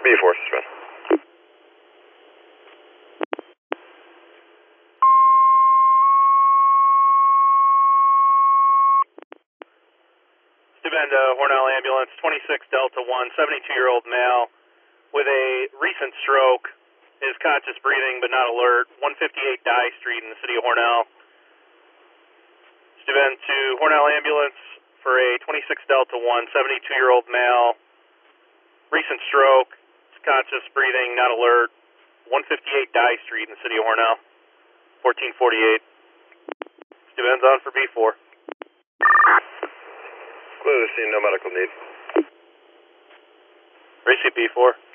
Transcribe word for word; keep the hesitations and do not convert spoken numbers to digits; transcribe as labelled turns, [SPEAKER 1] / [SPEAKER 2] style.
[SPEAKER 1] B four, suspend.
[SPEAKER 2] Steuben to Hornell Ambulance, twenty-six Delta one, seventy-two-year-old male with a recent stroke, is conscious breathing but not alert, one fifty-eight Dye Street in the city of Hornell. Steuben to Hornell Ambulance for a twenty-six Delta one, seventy-two-year-old male, recent stroke, is conscious breathing, not alert, one fifty-eight Dye Street in the city of Hornell, fourteen forty-eight. Steuben's on for B four.
[SPEAKER 1] Clear the scene, no medical need.
[SPEAKER 2] Receipt B four.